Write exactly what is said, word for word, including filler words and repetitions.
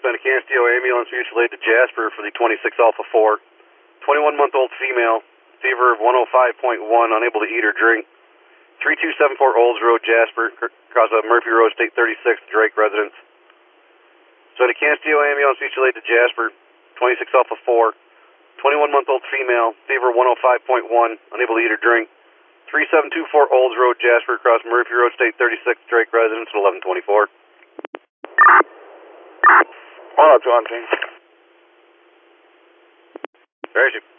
send a Canstio ambulance mutual aid to Jasper for the twenty-six Alpha four. twenty-one-month-old female, fever of one oh five point one, unable to eat or drink. three two seven four Olds Road, Jasper, across of Murphy Road, State thirty-six, Drake residence. Send a Canstio ambulance mutual aid to Jasper, twenty-six Alpha four. twenty-one-month-old female, fever one oh five point one, unable to eat or drink. three seven two four Olds Road, Jasper, across Murphy Road, State thirty-six, Drake residence at eleven twenty-four. Oh, John King. Where is you?